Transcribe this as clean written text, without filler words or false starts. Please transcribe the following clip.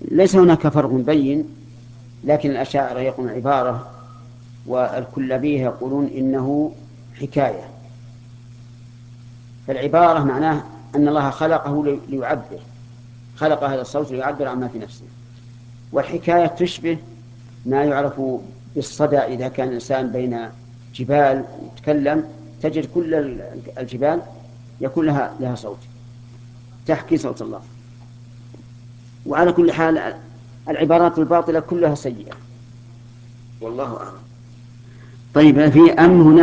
ليس هناك فرق بين، لكن الأشاعرة يقولون عبارة، والكلابية يقولون إنه حكاية. فالعبارة معناه أن الله خلقه ليعبر، خلق هذا الصوت ليعبر عما في نفسه. والحكاية تشبه ما يعرف بالصدى، إذا كان الإنسان بين جبال يتكلم تجد كل الجبال يكون لها صوت، تحكي صوت الله. وعلى كل حال العبارات الباطلة كلها سيئة، والله أعلم. طيب، في أم هنا